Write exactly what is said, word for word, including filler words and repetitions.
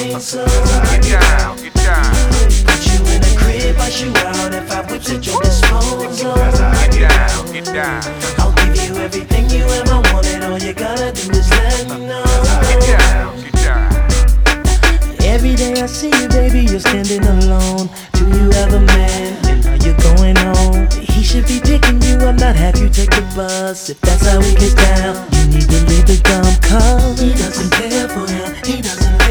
me, so get down, get down. Put you in a crib, bust you out, and five whips at your disposal. Get down, get down. I'll give you everything you ever wanted. All you gotta do is let me know. Get down, get down. Every day I see you, baby, you're standing alone. Do you have a man? And are you going home? He should be picking you up, not have you take the bus. If that's how it gets down, you need to leave the dumb cause he doesn't care for him. He doesn't